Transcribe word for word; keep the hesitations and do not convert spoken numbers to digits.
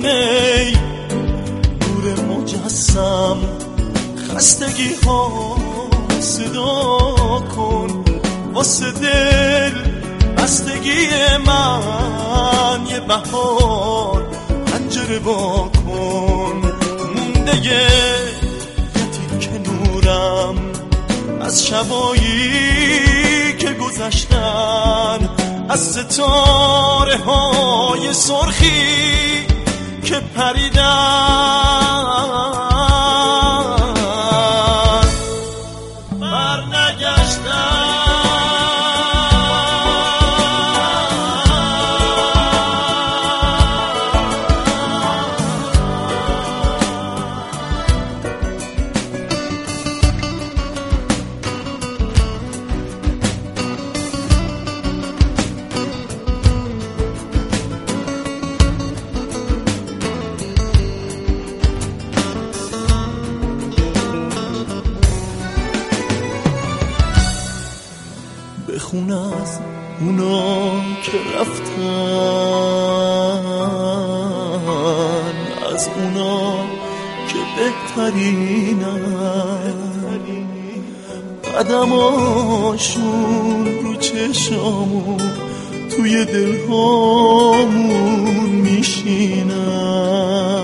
ای نور مجسم خستگی ها صدا کن واسه دل بستگی من یه بهار پنجره با کن مونده یه تیکه نورم از شبایی که گذشتن از ستاره های سرخی که پریدن بخون از اونا که رفتن از اونا که بهترینن قدماشون رو چشامون توی دلهامون میشینن